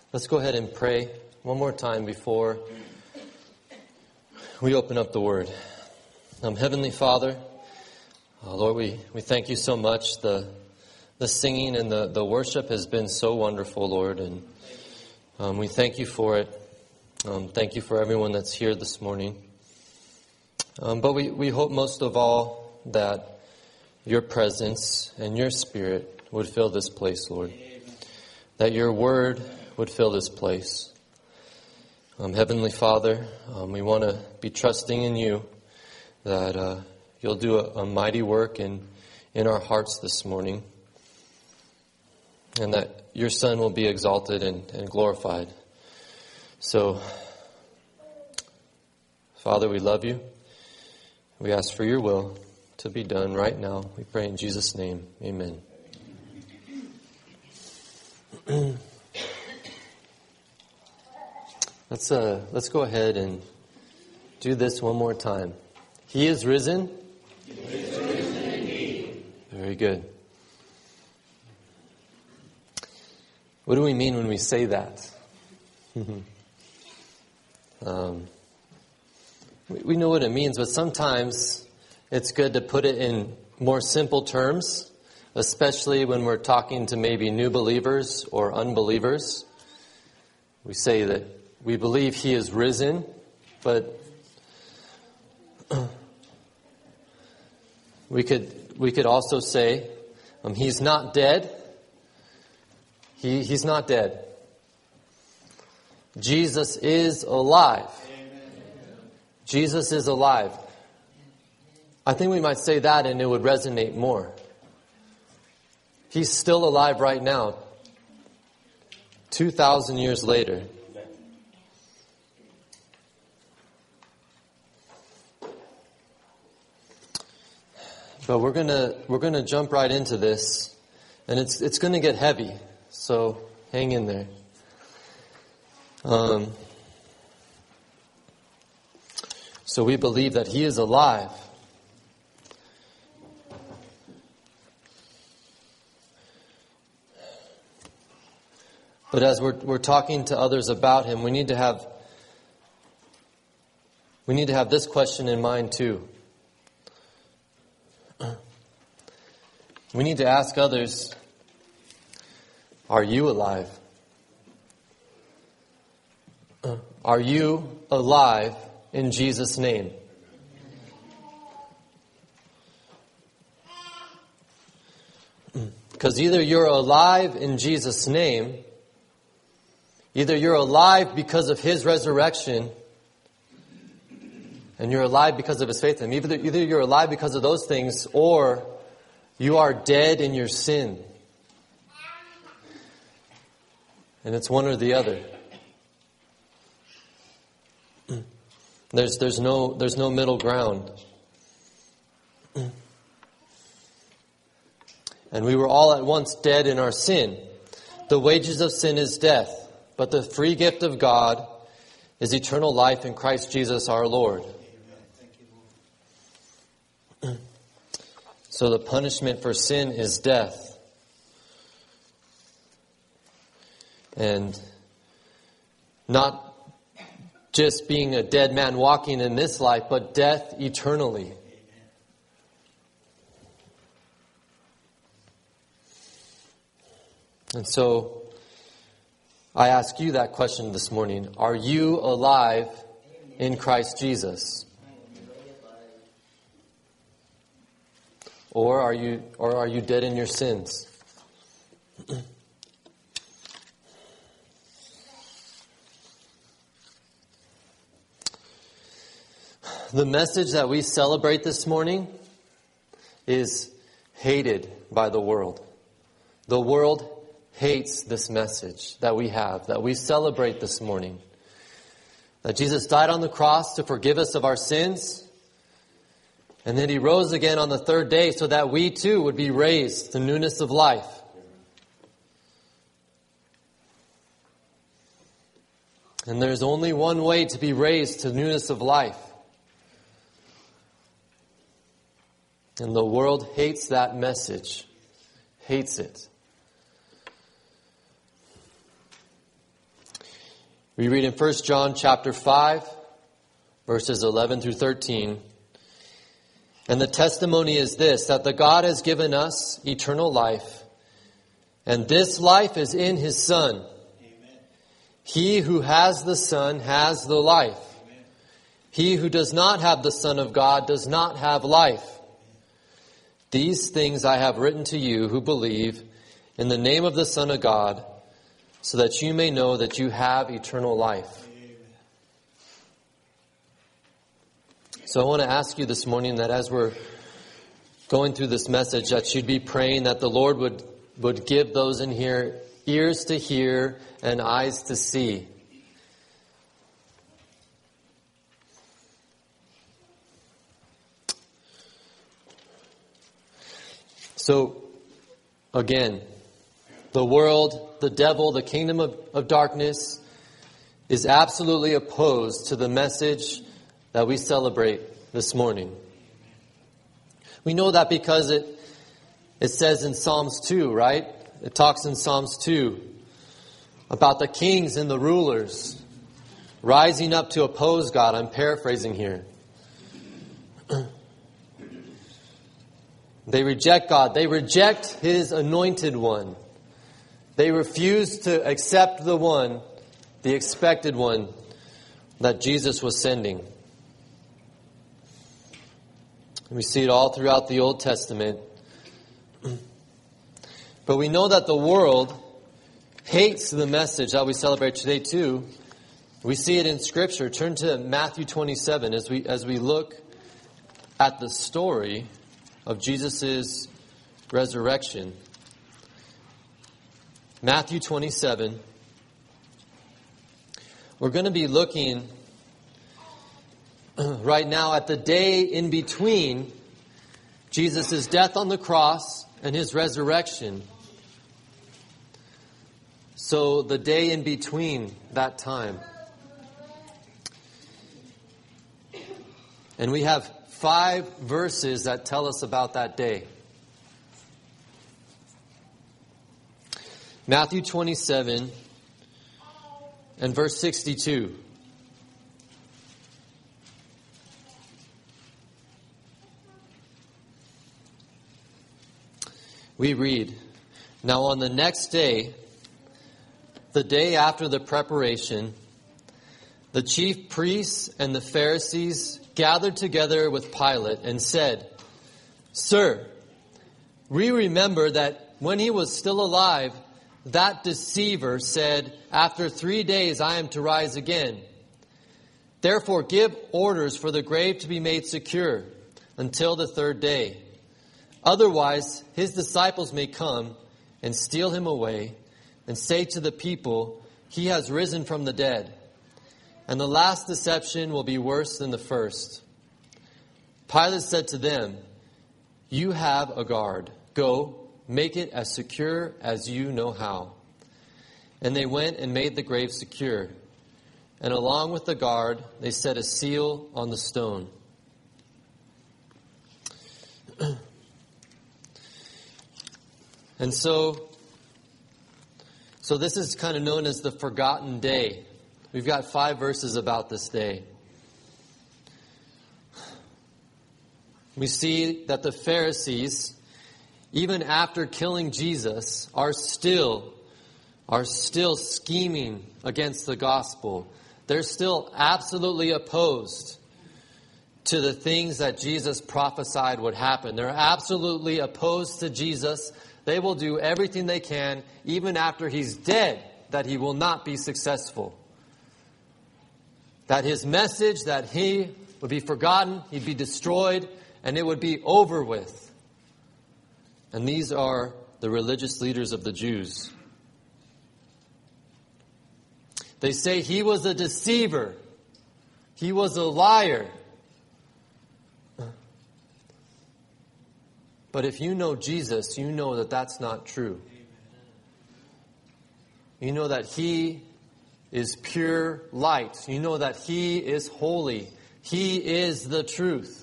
Let's go ahead and pray one more time before we open up the Word. Heavenly Father, Lord, we thank you so much. The singing and the worship has been so wonderful, Lord, and we thank you for it. Thank you for everyone that's here this morning. But we hope most of all that your presence and your Spirit would fill this place, Lord. That your Word would fill this place. Heavenly Father, we want to be trusting in you that you'll do a mighty work in our hearts this morning, and that your Son will be exalted and glorified. So, Father, we love you. We ask for your will to be done right now. We pray in Jesus' name. Amen. Let's go ahead and do this one more time. He is risen. He is risen indeed. Very good. What do we mean when we say that? We know what it means, but sometimes it's good to put it in more simple terms, especially when we're talking to maybe new believers or unbelievers. We say that we believe he is risen, but we could also say he's not dead. He's not dead. Jesus is alive. Jesus is alive. I think we might say that and it would resonate more. He's still alive right now, 2,000 years later. But we're gonna jump right into this, and it's gonna get heavy. So hang in there. So we believe that he is alive. But as we're talking to others about him, we need to have this question in mind too. We need to ask others, are you alive? Are you alive in Jesus' name? Because either you're alive in Jesus' name, either you're alive because of his resurrection, and you're alive because of his faith in him. Either you're alive because of those things, or you are dead in your sin. And it's one or the other. There's no middle ground. And we were all at once dead in our sin. The wages of sin is death, but the free gift of God is eternal life in Christ Jesus our Lord. So the punishment for sin is death. And not just being a dead man walking in this life, but death eternally. And so I ask you that question this morning. Are you alive in Christ Jesus? Or are you dead in your sins? The message that we celebrate this morning is hated by the world. The world hates this message that we have, that we celebrate this morning. That Jesus died on the cross to forgive us of our sins, and then he rose again on the third day so that we too would be raised to newness of life. And there's only one way to be raised to newness of life. And the world hates that message. Hates it. We read in 1 John chapter 5, verses 11 through 13. And the testimony is this, that the God has given us eternal life, and this life is in His Son. Amen. He who has the Son has the life. Amen. He who does not have the Son of God does not have life. These things I have written to you who believe in the name of the Son of God, so that you may know that you have eternal life. So I want to ask you this morning that as we're going through this message, that you'd be praying that the Lord would give those in here ears to hear and eyes to see. So, again, the world, the devil, the kingdom of darkness is absolutely opposed to the message that we celebrate this morning. We know that because it says in Psalms 2, right? It talks in Psalms 2 about the kings and the rulers rising up to oppose God. I'm paraphrasing here. They reject God. They reject His anointed one. They refuse to accept the one, the expected one that Jesus was sending. We see it all throughout the Old Testament. But we know that the world hates the message that we celebrate today too. We see it in Scripture. Turn to Matthew 27 as we look at the story of Jesus' resurrection. Matthew 27. We're going to be looking right now at the day in between Jesus' death on the cross and His resurrection. So the day in between that time. And we have 5 verses that tell us about that day. Matthew 27 and verse 62. We read, "Now on the next day, the day after the preparation, the chief priests and the Pharisees gathered together with Pilate and said, 'Sir, we remember that when he was still alive, that deceiver said, "After 3 days I am to rise again." Therefore give orders for the grave to be made secure until the 3rd day. Otherwise his disciples may come and steal him away and say to the people, "He has risen from the dead." And the last deception will be worse than the first. Pilate said to them, "You have a guard. Go, make it as secure as you know how." And they went and made the grave secure. And along with the guard, they set a seal on the stone. And so this is kind of known as the forgotten day. We've got 5 verses about this day. We see that the Pharisees, even after killing Jesus, are still scheming against the gospel. They're still absolutely opposed to the things that Jesus prophesied would happen. They're absolutely opposed to Jesus. They will do everything they can, even after He's dead, that He will not be successful. That His message, that He would be forgotten, He'd be destroyed, and it would be over with. And these are the religious leaders of the Jews. They say He was a deceiver. He was a liar. But if you know Jesus, you know that that's not true. You know that He is pure light. You know that He is holy. He is the truth.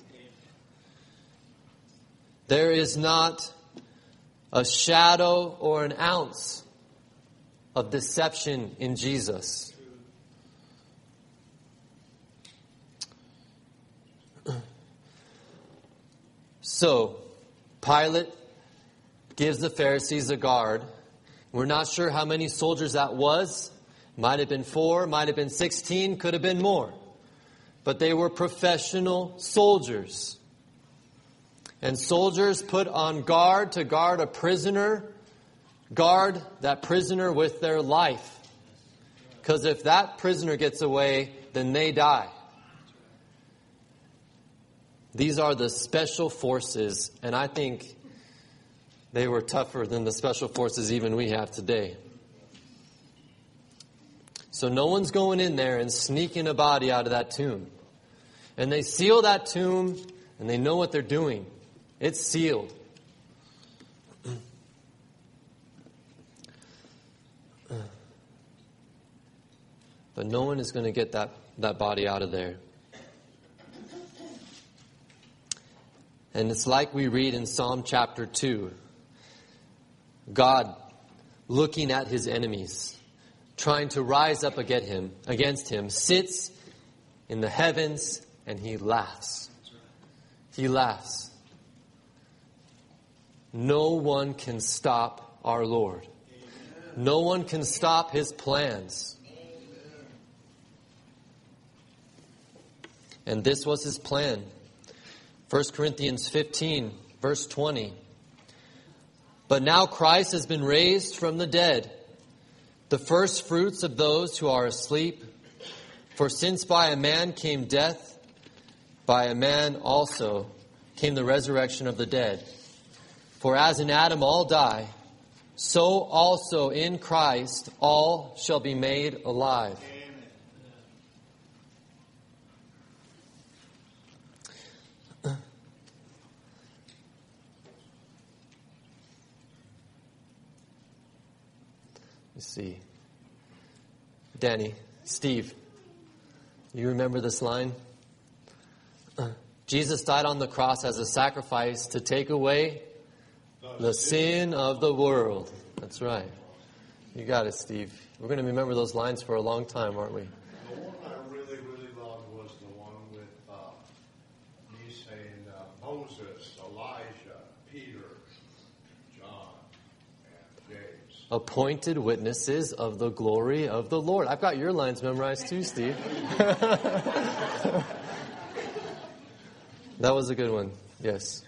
There is not a shadow or an ounce of deception in Jesus. So, Pilate gives the Pharisees a guard. We're not sure how many soldiers that was. Might have been 4, might have been 16, could have been more. But they were professional soldiers. And soldiers put on guard to guard a prisoner, guard that prisoner with their life. Because if that prisoner gets away, then they die. These are the special forces, and I think they were tougher than the special forces even we have today. So no one's going in there and sneaking a body out of that tomb. And they seal that tomb, and they know what they're doing. It's sealed. But no one is going to get that body out of there. And it's like we read in Psalm chapter 2. God looking at his enemies, trying to rise up against him, sits in the heavens and he laughs. He laughs. No one can stop our Lord. No one can stop his plans. And this was his plan. 1 Corinthians 15, verse 20. But now Christ has been raised from the dead, the first fruits of those who are asleep. For since by a man came death, by a man also came the resurrection of the dead. For as in Adam all die, so also in Christ all shall be made alive. Let's see. Danny, Steve, you remember this line? Jesus died on the cross as a sacrifice to take away the sin of the world. That's right. You got it, Steve. We're going to remember those lines for a long time, aren't we? The one I really, really loved was the one with me saying Moses, Elijah, Peter, John, and James. Appointed witnesses of the glory of the Lord. I've got your lines memorized too, Steve. That was a good one. Yes.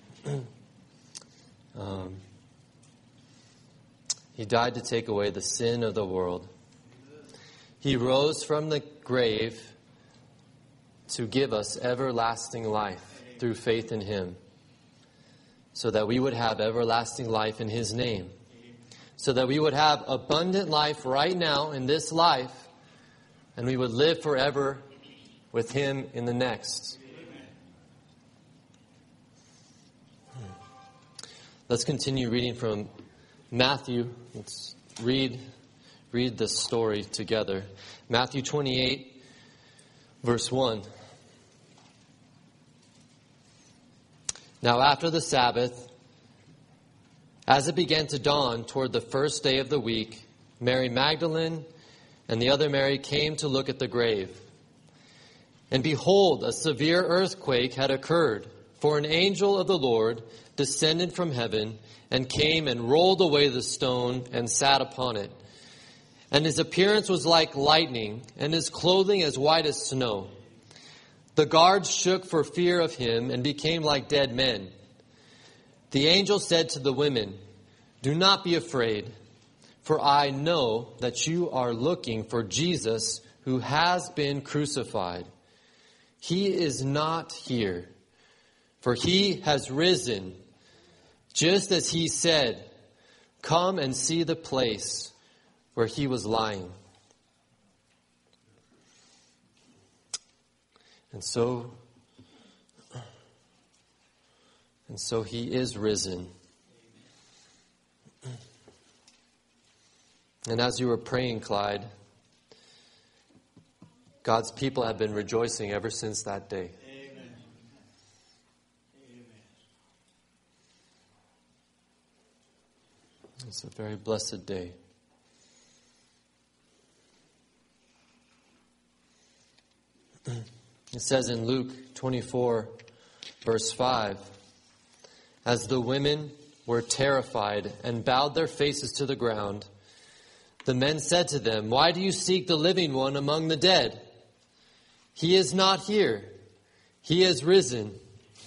He died to take away the sin of the world. He rose from the grave to give us everlasting life through faith in him, so that we would have everlasting life in his name, so that we would have abundant life right now in this life, and we would live forever with him in the next. Let's continue reading from Matthew. Let's read the story together. Matthew 28, verse 1. Now after the Sabbath, as it began to dawn toward the first day of the week, Mary Magdalene and the other Mary came to look at the grave. And behold, a severe earthquake had occurred, for an angel of the Lord descended from heaven and came and rolled away the stone and sat upon it. And his appearance was like lightning, and his clothing as white as snow. The guards shook for fear of him and became like dead men. The angel said to the women, "Do not be afraid, for I know that you are looking for Jesus who has been crucified. He is not here, for he has risen, just as he said. Come and see the place where he was lying." And so he is risen. And as you were praying, Clyde, God's people have been rejoicing ever since that day. Amen. Amen. It's a very blessed day. It says in Luke 24, verse 5, As the women were terrified and bowed their faces to the ground, the men said to them, "Why do you seek the living one among the dead? He is not here. He has risen."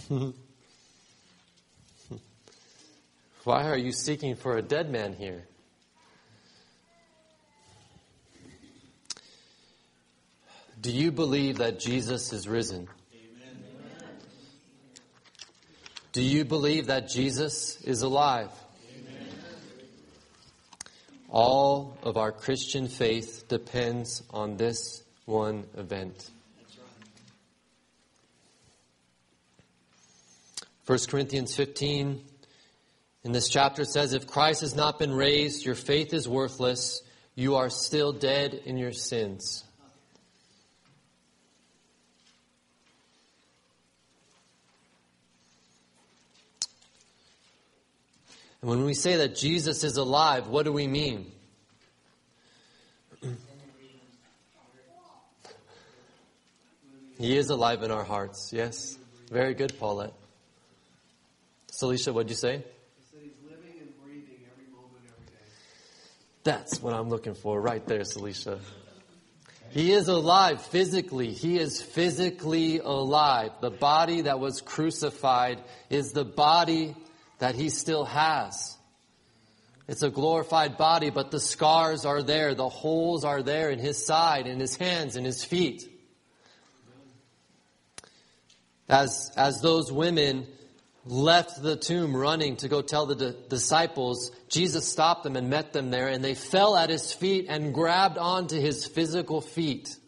Why are you seeking for a dead man here? Do you believe that Jesus is risen? Amen. Do you believe that Jesus is alive? Amen. All of our Christian faith depends on this one event. 1 Corinthians 15, in this chapter says, "If Christ has not been raised, your faith is worthless. You are still dead in your sins." And when we say that Jesus is alive, what do we mean? He is alive in our hearts. Yes. Very good, Paulette. Celicia, what'd you say? He said he's living and breathing every moment, every day. That's what I'm looking for right there, Celicia. He is alive physically. He is physically alive. The body that was crucified is the body that he still has. It's a glorified body, but the scars are there. The holes are there in his side, in his hands, in his feet. As those women left the tomb running to go tell the disciples, Jesus stopped them and met them there, and they fell at his feet and grabbed onto his physical feet.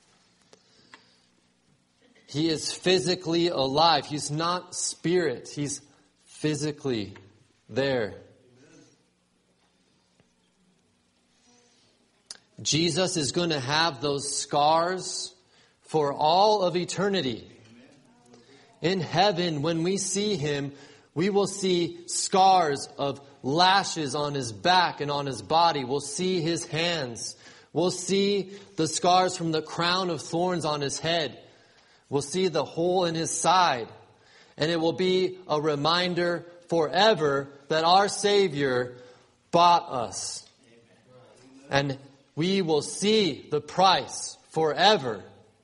He is physically alive. He's not spirit. He's physically there. Jesus is going to have those scars for all of eternity. In heaven, when we see him, we will see scars of lashes on his back and on his body. We'll see his hands. We'll see the scars from the crown of thorns on his head. We'll see the hole in his side. And it will be a reminder forever that our Savior bought us. And we will see the price forever.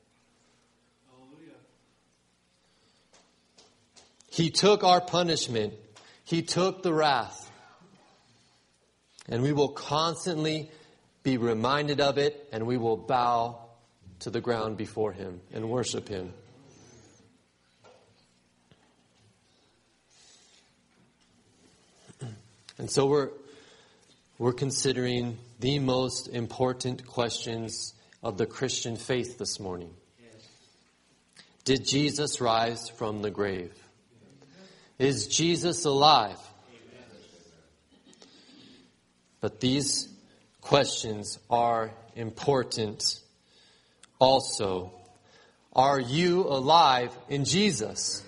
He took our punishment. He took the wrath. And we will constantly be reminded of it, and we will bow to the ground before him and worship him. And so we're considering the most important questions of the Christian faith this morning. Did Jesus rise from the grave? Is Jesus alive? But these questions are important also. Are you alive in Jesus?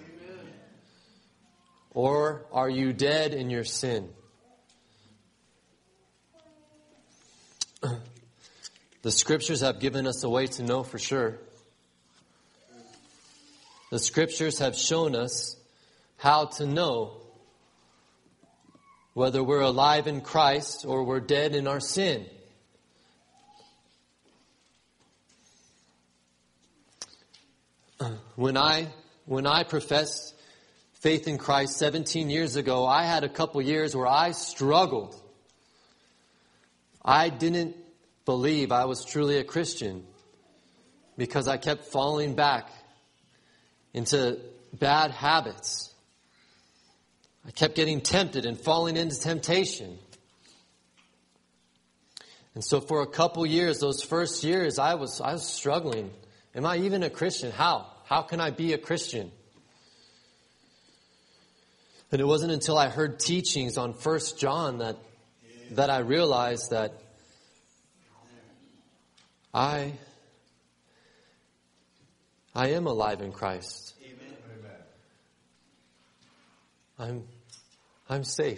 Or are you dead in your sin? The scriptures have given us a way to know for sure. The scriptures have shown us how to know whether we're alive in Christ or we're dead in our sin. When I professed faith in Christ 17 years ago, I had a couple years where I struggled. I didn't believe I was truly a Christian because I kept falling back into bad habits. I kept getting tempted and falling into temptation. And so for a couple years, those first years, I was struggling. Am I even a Christian? How? How can I be a Christian? And it wasn't until I heard teachings on 1 John that I realized that I am alive in Christ. I'm safe.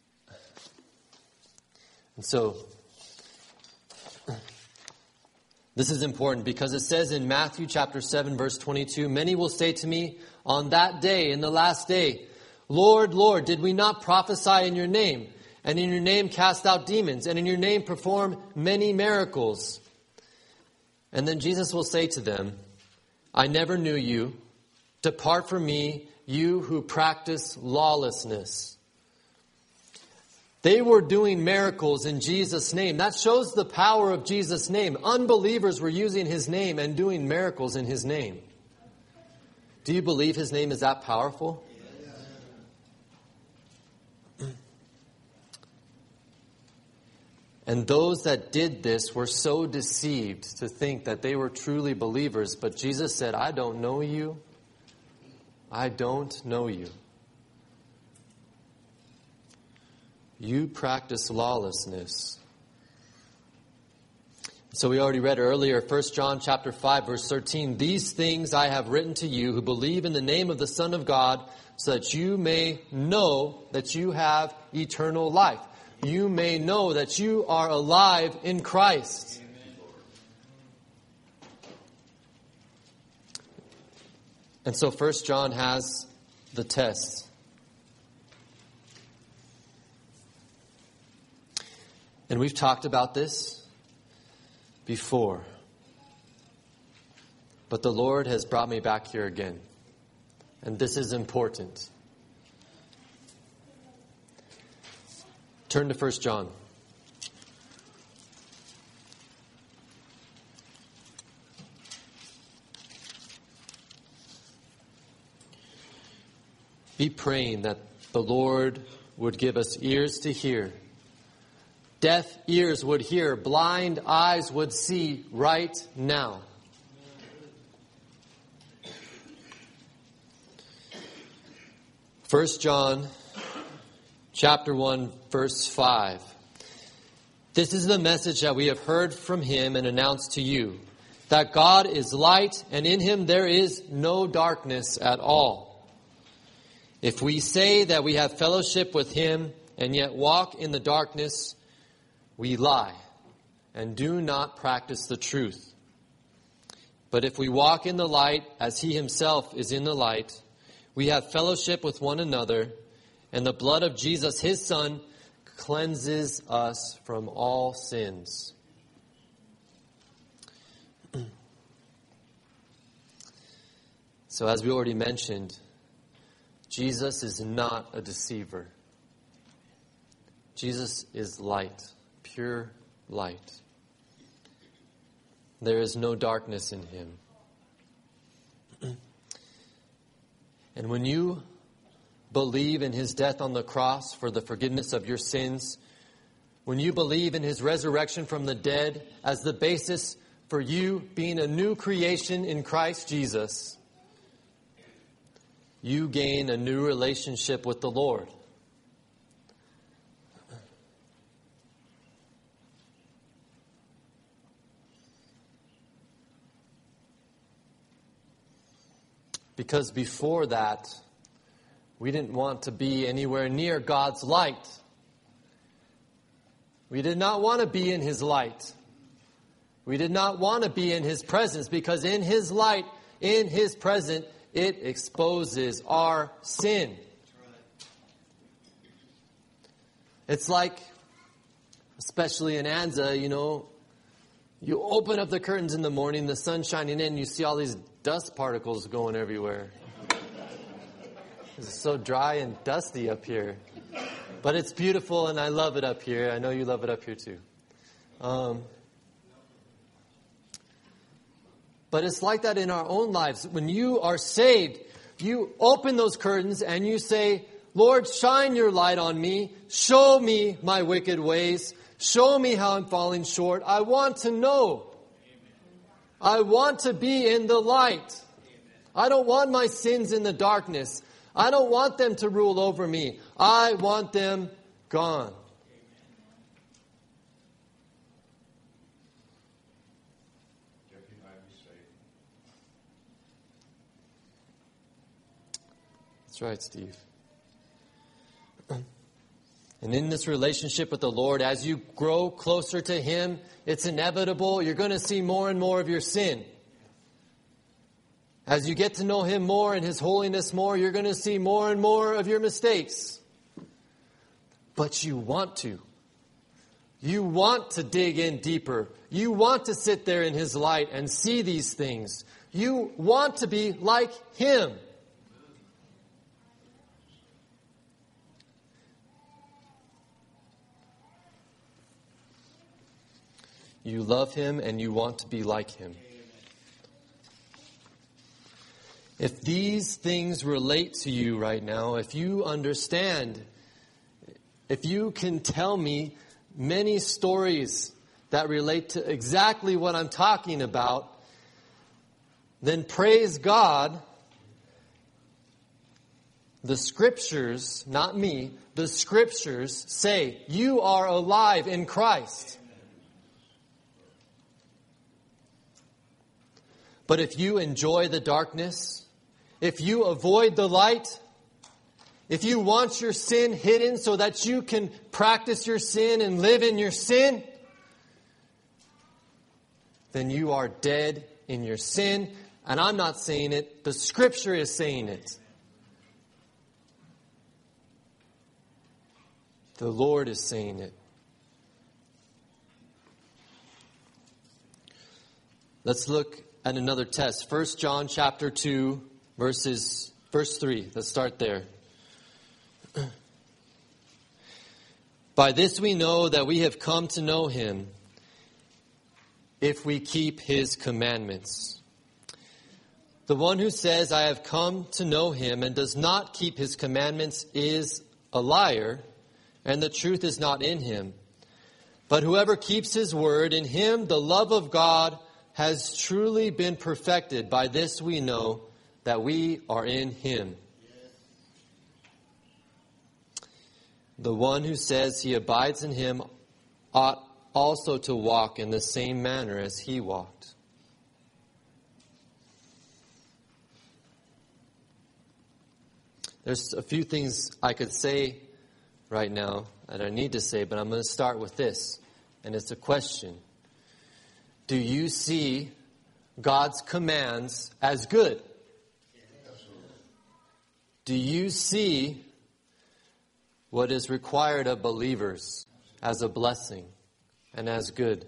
And so, This is important because it says in Matthew chapter 7, verse 22, many will say to me on that day, in the last day, Lord, Lord, did we not prophesy in your name, and in your name cast out demons, and in your name perform many miracles? And then Jesus will say to them, I never knew you. Depart from me, you who practice lawlessness. They were doing miracles in Jesus' name. That shows the power of Jesus' name. Unbelievers were using his name and doing miracles in his name. Do you believe his name is that powerful? And those that did this were so deceived to think that they were truly believers. But Jesus said, I don't know you. I don't know you. You practice lawlessness. So we already read earlier, 1 John chapter 5, verse 13. These things I have written to you who believe in the name of the Son of God, so that you may know that you have eternal life. You may know that you are alive in Christ. And so 1 John has the test. And we've talked about this before. But the Lord has brought me back here again. And this is important. Turn to 1 John. Be praying that the Lord would give us ears to hear. Deaf ears would hear, blind eyes would see right now. First John chapter 1, verse 5. This is the message that we have heard from him and announced to you, that God is light, and in him there is no darkness at all. If we say that we have fellowship with him and yet walk in the darkness, we lie and do not practice the truth. But if we walk in the light as he himself is in the light, we have fellowship with one another, and the blood of Jesus, his Son, cleanses us from all sins. So as we already mentioned, Jesus is not a deceiver. Jesus is light. Pure light. There is no darkness in him. And when you believe in his death on the cross for the forgiveness of your sins, when you believe in his resurrection from the dead as the basis for you being a new creation in Christ Jesus, you gain a new relationship with the Lord. Because before that, we didn't want to be anywhere near God's light. We did not want to be in his light. We did not want to be in his presence, because in his light, in his presence, it exposes our sin. It's like, especially in Anza, you open up the curtains in the morning, the sun's shining in, you see all these dust particles going everywhere. It's so dry and dusty up here. But it's beautiful, and I love it up here. I know you love it up here too. But it's like that in our own lives. When you are saved, you open those curtains and you say, Lord, shine your light on me. Show me my wicked ways. Show me how I'm falling short. I want to know. I want to be in the light. I don't want my sins in the darkness. I don't want them to rule over me. I want them gone. That's right, Steve. And in this relationship with the Lord, as you grow closer to Him, it's inevitable. You're going to see more and more of your sin. As you get to know Him more and His holiness more, you're going to see more and more of your mistakes. But you want to. You want to dig in deeper. You want to sit there in His light and see these things. You want to be like Him. You love Him and you want to be like Him. If these things relate to you right now, if you understand, if you can tell me many stories that relate to exactly what I'm talking about, then praise God. The Scriptures, not me, the Scriptures say you are alive in Christ. But if you enjoy the darkness, if you avoid the light, if you want your sin hidden so that you can practice your sin and live in your sin, then you are dead in your sin. And I'm not saying it, the Scripture is saying it. The Lord is saying it. Let's look at another test. 1 John chapter 2, verse 3. Let's start there. By this we know that we have come to know Him, if we keep His commandments. The one who says, I have come to know Him, and does not keep His commandments is a liar, and the truth is not in him. But whoever keeps His word, in him the love of God has truly been perfected. By this we know that we are in Him. The one who says he abides in Him ought also to walk in the same manner as He walked. There's a few things I could say right now that I need to say, but I'm going to start with this. And it's a question. Do you see God's commands as good? Do you see what is required of believers as a blessing and as good?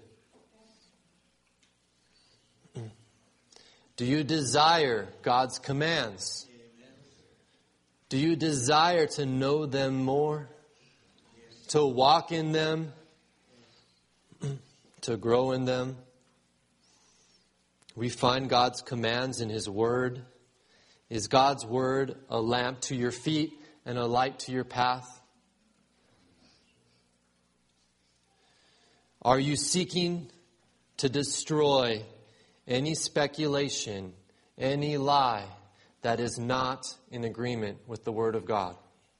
Do you desire God's commands? Do you desire to know them more? To walk in them? To grow in them? We find God's commands in His Word. Is God's Word a lamp to your feet and a light to your path? Are you seeking to destroy any speculation, any lie that is not in agreement with the Word of God?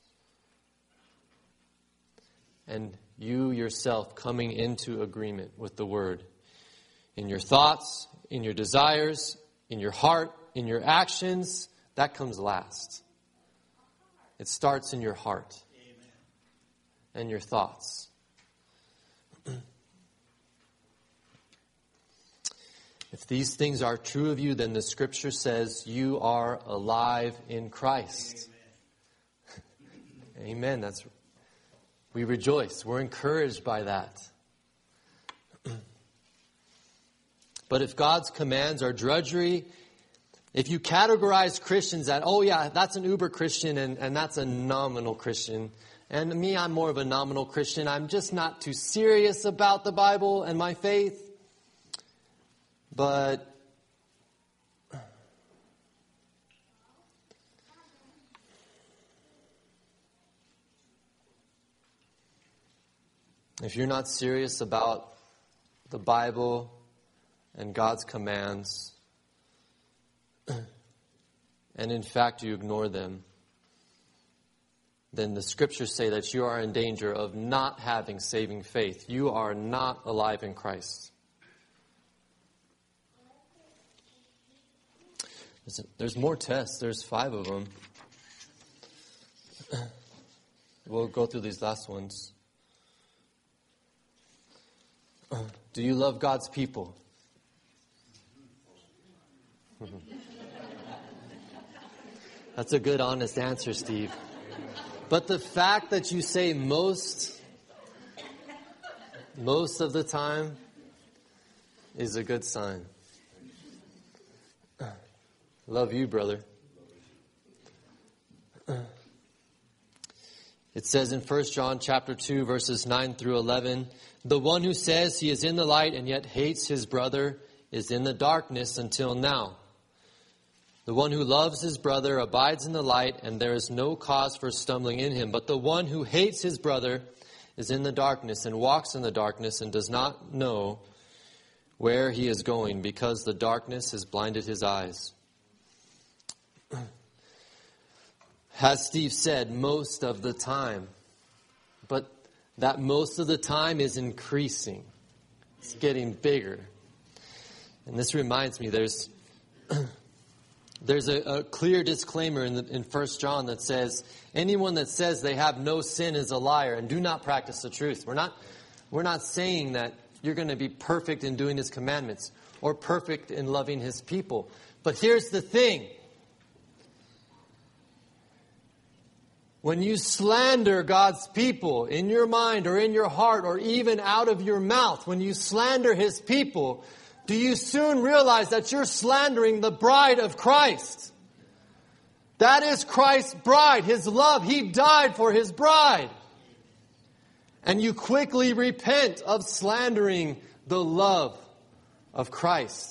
And you yourself coming into agreement with the Word in your thoughts, in your desires, in your heart, in your actions, that comes last. It starts in your heart and your thoughts. If these things are true of you, then the Scripture says you are alive in Christ. Amen. We rejoice. We're encouraged by that. But if God's commands are drudgery, if you categorize Christians that, oh yeah, that's an uber Christian and that's a nominal Christian, and me, I'm more of a nominal Christian, I'm just not too serious about the Bible and my faith. But if you're not serious about the Bible and God's commands, and in fact you ignore them, then the Scriptures say that you are in danger of not having saving faith. You are not alive in Christ. There's more tests. There's 5 of them. We'll go through these last ones. Do you love God's people? That's a good, honest answer, Steve. But the fact that you say most of the time is a good sign. Love you, brother. It says in 1 John chapter 2, verses 9 through 11, the one who says he is in the light and yet hates his brother is in the darkness until now. The one who loves his brother abides in the light, and there is no cause for stumbling in him. But the one who hates his brother is in the darkness and walks in the darkness and does not know where he is going, because the darkness has blinded his eyes. As Steve said, most of the time. But that most of the time is increasing. It's getting bigger. And this reminds me, there's a clear disclaimer in 1 John that says, anyone that says they have no sin is a liar and do not practice the truth. We're not saying that you're going to be perfect in doing His commandments or perfect in loving His people. But here's the thing. When you slander God's people in your mind or in your heart or even out of your mouth, when you slander His people, do you soon realize that you're slandering the bride of Christ? That is Christ's bride, His love. He died for His bride. And you quickly repent of slandering the love of Christ.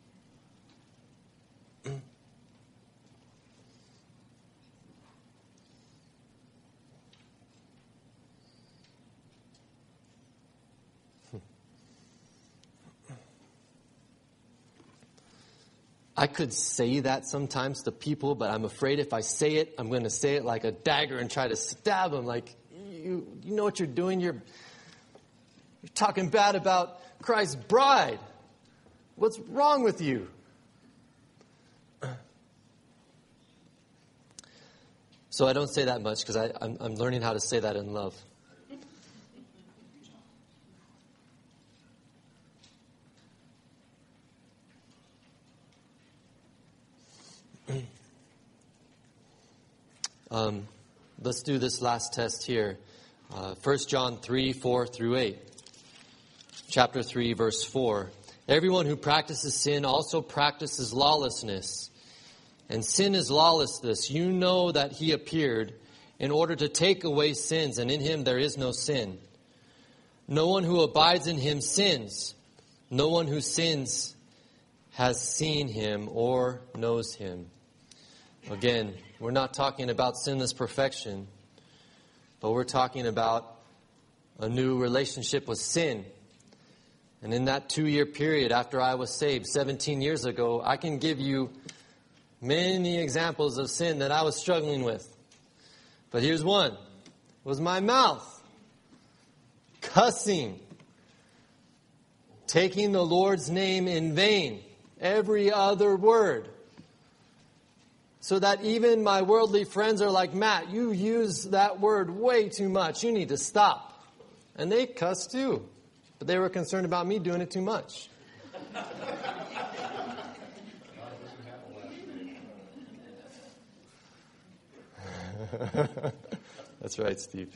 I could say that sometimes to people, but I'm afraid if I say it, I'm going to say it like a dagger and try to stab them. Like, you know what you're doing? You're talking bad about Christ's bride. What's wrong with you? So I don't say that much because I'm learning how to say that in love. Let's do this last test here. 1 John 3, 4 through 8. Chapter 3, verse 4. Everyone who practices sin also practices lawlessness. And sin is lawlessness. You know that He appeared in order to take away sins, and in Him there is no sin. No one who abides in Him sins. No one who sins has seen Him or knows Him. Again, we're not talking about sinless perfection, but we're talking about a new relationship with sin. And in that 2-year period after I was saved 17 years ago, I can give you many examples of sin that I was struggling with. But here's one. It was my mouth. Cussing. Taking the Lord's name in vain. Every other word. So that even my worldly friends are like, Matt, you use that word way too much. You need to stop. And they cuss too. But they were concerned about me doing it too much. That's right, Steve.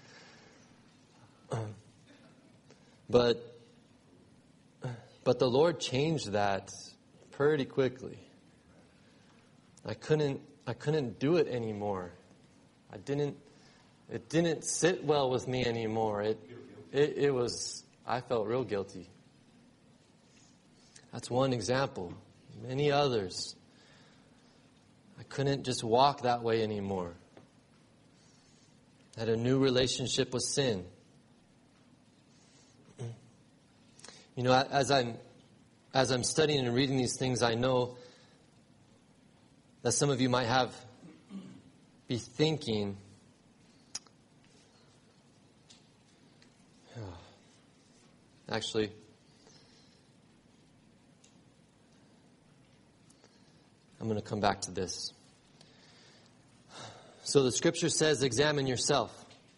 But the Lord changed that pretty quickly. I couldn't do it anymore. It didn't sit well with me anymore. It was, I felt real guilty. That's one example. Many others. I couldn't just walk that way anymore. I had a new relationship with sin. You know, as I'm studying and reading these things, I know that some of you might be thinking, actually, I'm going to come back to this. So the scripture says, examine yourself.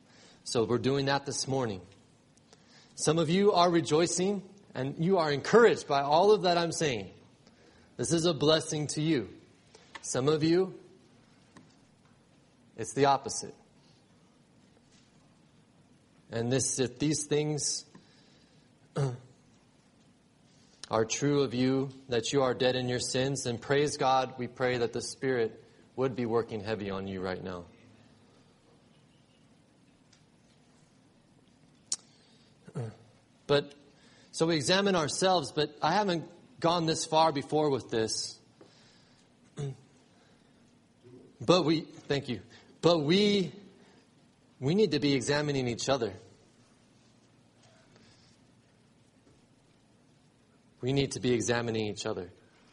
So we're doing that this morning. Some of you are rejoicing and you are encouraged by all of that I'm saying. This is a blessing to you. Some of you, it's the opposite. And if these things are true of you, that you are dead in your sins, then praise God. We pray that the Spirit would be working heavy on you right now. But so we examine ourselves, but I haven't gone this far before with this. But thank you. But we need to be examining each other. We need to be examining each other.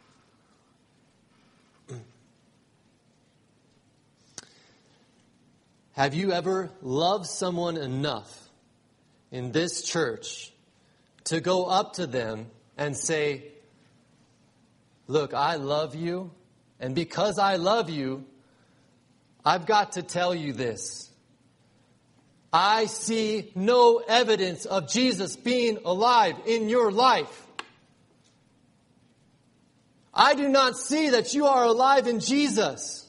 Have you ever loved someone enough in this church to go up to them and say, look, I love you, and because I love you, I've got to tell you this. I see no evidence of Jesus being alive in your life. I do not see that you are alive in Jesus.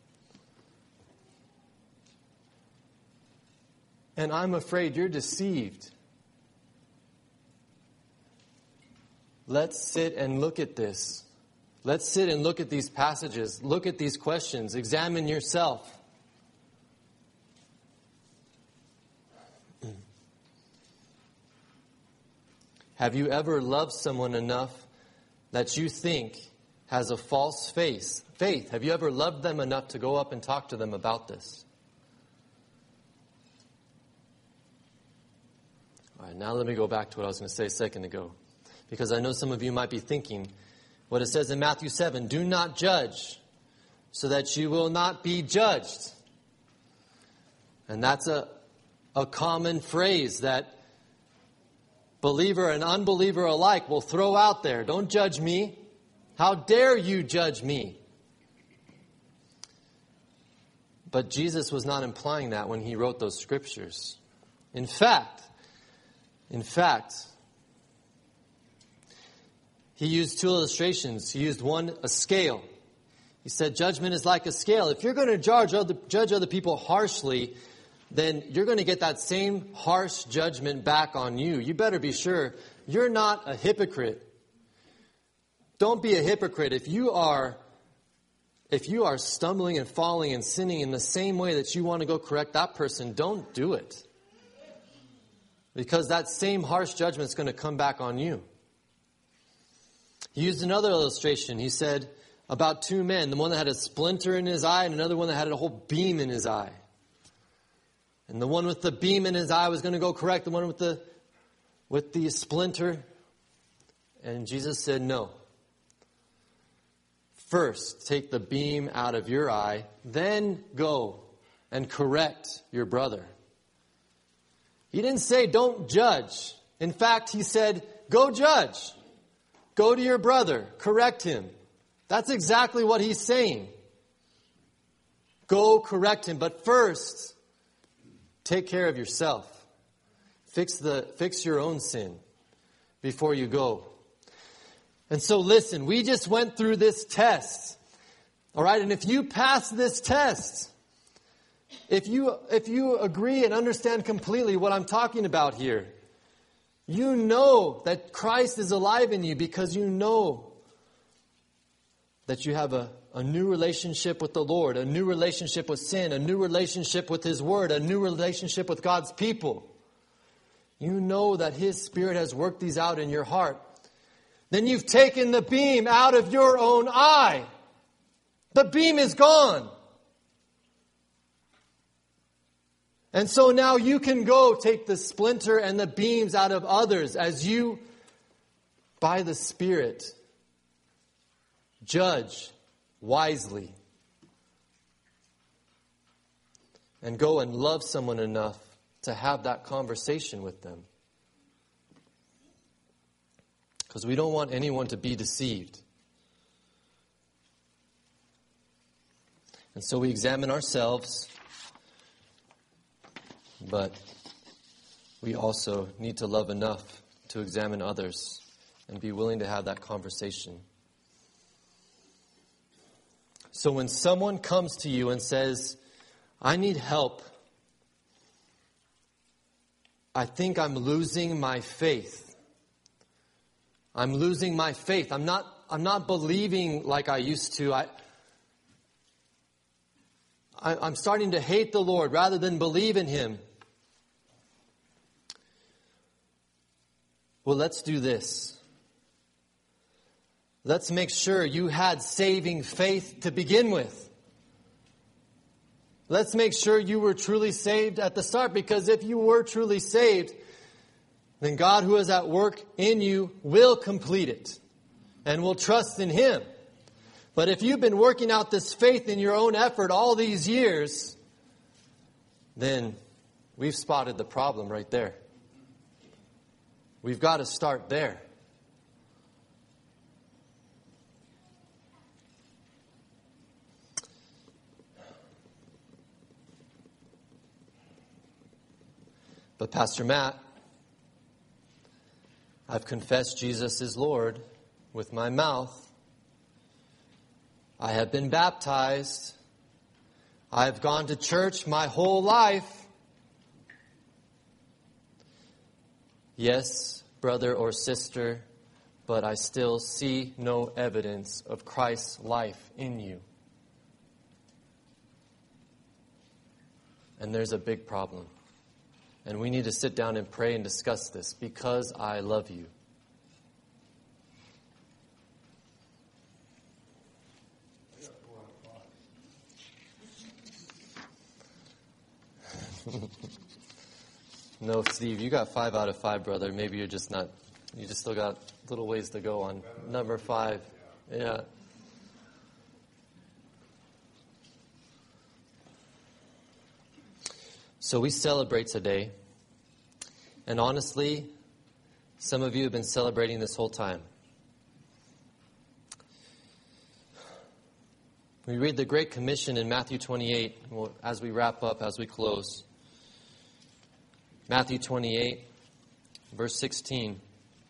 And I'm afraid you're deceived. Let's sit and look at this. Let's sit and look at these passages. Look at these questions. Examine yourself. Have you ever loved someone enough that you think has a false faith? Have you ever loved them enough to go up and talk to them about this? All right, now let me go back to what I was going to say a second ago. Because I know some of you might be thinking what it says in Matthew 7, do not judge so that you will not be judged. And that's a common phrase that believer and unbeliever alike will throw out there. Don't judge me. How dare you judge me? But Jesus was not implying that when he wrote those scriptures. In fact, he used two illustrations. He used one, a scale. He said judgment is like a scale. If you're going to judge other people harshly, then you're going to get that same harsh judgment back on you. You better be sure you're not a hypocrite. Don't be a hypocrite. If you are stumbling and falling and sinning in the same way that you want to go correct that person, don't do it. Because that same harsh judgment is going to come back on you. He used another illustration. He said about two men, the one that had a splinter in his eye and another one that had a whole beam in his eye. And the one with the beam in his eye was going to go correct the one with the splinter. And Jesus said, no. First, take the beam out of your eye, then go and correct your brother. He didn't say don't judge. In fact, he said, go judge. Go to your brother. Correct him. That's exactly what he's saying. Go correct him. But first, take care of yourself. Fix your own sin before you go. And so listen, we just went through this test. All right, and if you pass this test, if you agree and understand completely what I'm talking about here, you know that Christ is alive in you because you know that you have a new relationship with the Lord, a new relationship with sin, a new relationship with His Word, a new relationship with God's people. You know that His Spirit has worked these out in your heart. Then you've taken the beam out of your own eye. The beam is gone. And so now you can go take the splinter and the beams out of others as you, by the Spirit, judge wisely. And go and love someone enough to have that conversation with them. Because we don't want anyone to be deceived. And so we examine ourselves. But we also need to love enough to examine others and be willing to have that conversation. So when someone comes to you and says, I need help, I think I'm losing my faith. I'm losing my faith. I'm not believing like I used to. I'm starting to hate the Lord rather than believe in Him. Well, let's do this. Let's make sure you had saving faith to begin with. Let's make sure you were truly saved at the start, because if you were truly saved, then God who is at work in you will complete it, and will trust in Him. But if you've been working out this faith in your own effort all these years, then we've spotted the problem right there. We've got to start there. But Pastor Matt, I've confessed Jesus is Lord with my mouth. I have been baptized. I have gone to church my whole life. Yes, brother or sister, but I still see no evidence of Christ's life in you. And there's a big problem. And we need to sit down and pray and discuss this, because I love you. No, Steve, you got 5 out of 5, brother. Maybe you're just not, you just still got little ways to go on number 5. Yeah. So we celebrate today. And honestly, some of you have been celebrating this whole time. We read the Great Commission in Matthew 28, as we wrap up, as we close. Matthew 28, verse 16.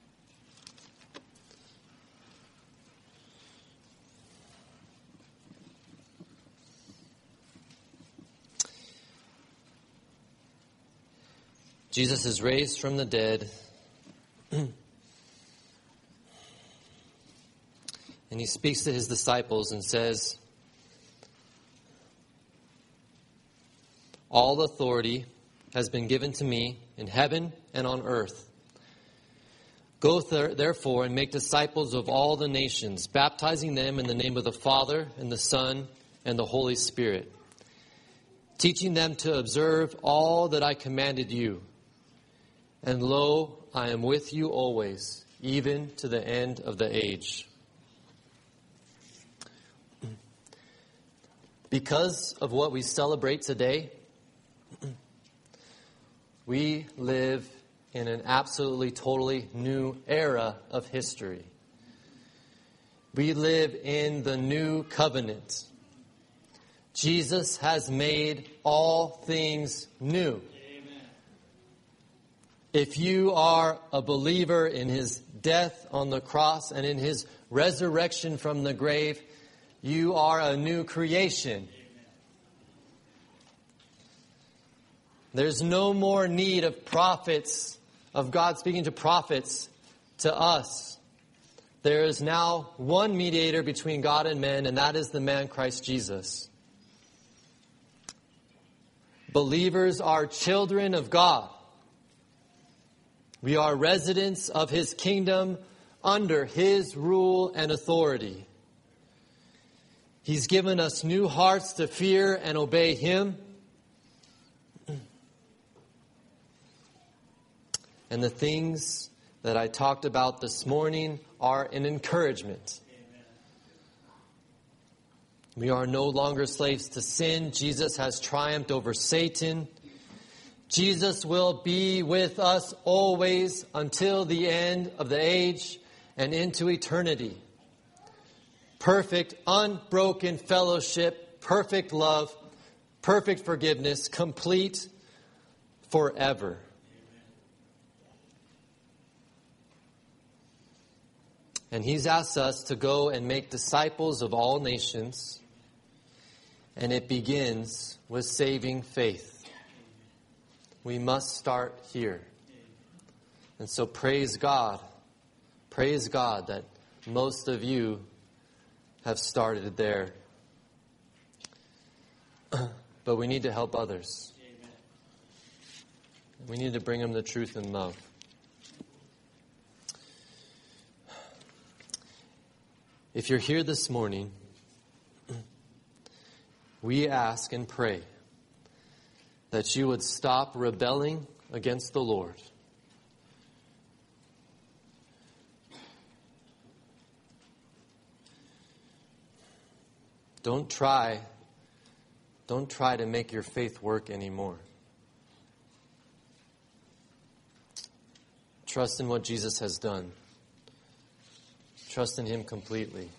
Jesus is raised from the dead. And he speaks to his disciples and says, all authority has been given to me in heaven and on earth. Go therefore and make disciples of all the nations, baptizing them in the name of the Father and the Son and the Holy Spirit, teaching them to observe all that I commanded you. And lo, I am with you always, even to the end of the age. Because of what we celebrate today, we live in an absolutely, totally new era of history. We live in the new covenant. Jesus has made all things new. If you are a believer in His death on the cross and in His resurrection from the grave, you are a new creation. There's no more need of prophets, of God speaking to prophets, to us. There is now one mediator between God and men, and that is the man Christ Jesus. Believers are children of God. We are residents of His kingdom under His rule and authority. He's given us new hearts to fear and obey Him. And the things that I talked about this morning are an encouragement. We are no longer slaves to sin. Jesus has triumphed over Satan. Jesus will be with us always until the end of the age and into eternity. Perfect, unbroken fellowship, perfect love, perfect forgiveness, complete, forever. And He's asked us to go and make disciples of all nations. And it begins with saving faith. We must start here. And so praise God that most of you have started there. But we need to help others. We need to bring them the truth in love. If you're here this morning, we ask and pray that you would stop rebelling against the Lord. Don't try to make your faith work anymore. Trust in what Jesus has done. Trust in Him completely.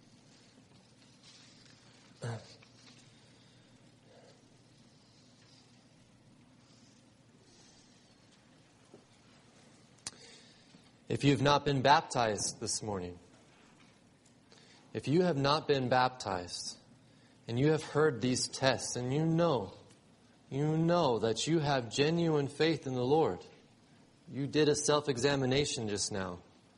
If you have not been baptized this morning, if you have not been baptized, and you have heard these tests, and you know that you have genuine faith in the Lord, you did a self-examination just now,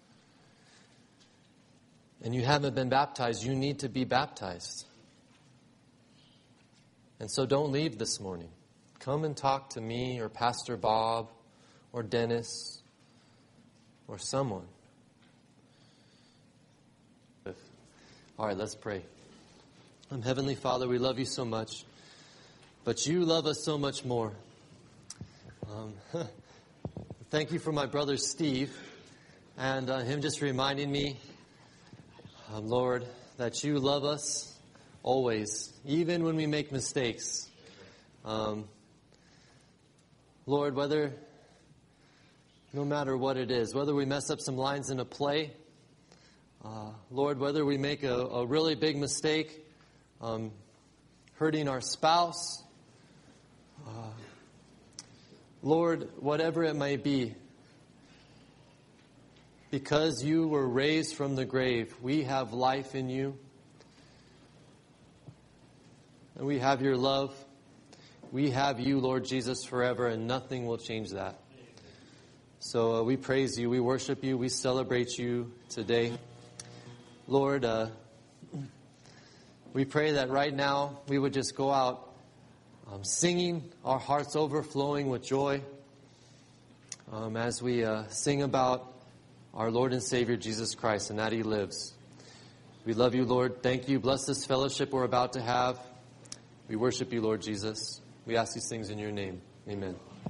and you haven't been baptized, you need to be baptized. And so don't leave this morning. Come and talk to me or Pastor Bob or Dennis or someone. All right, let's pray. Heavenly Father, we love you so much, but you love us so much more. Thank you for my brother Steve and him just reminding me, Lord, that you love us always, even when we make mistakes. Lord, no matter what it is, whether we mess up some lines in a play, Lord, whether we make a really big mistake, hurting our spouse, Lord, whatever it may be, because you were raised from the grave, we have life in you, and we have your love. We have you, Lord Jesus, forever, and nothing will change that. So we praise you, we worship you, we celebrate you today. Lord, we pray that right now we would just go out singing, our hearts overflowing with joy as we sing about our Lord and Savior Jesus Christ and that He lives. We love you, Lord. Thank you. Bless this fellowship we're about to have. We worship you, Lord Jesus. We ask these things in your name. Amen.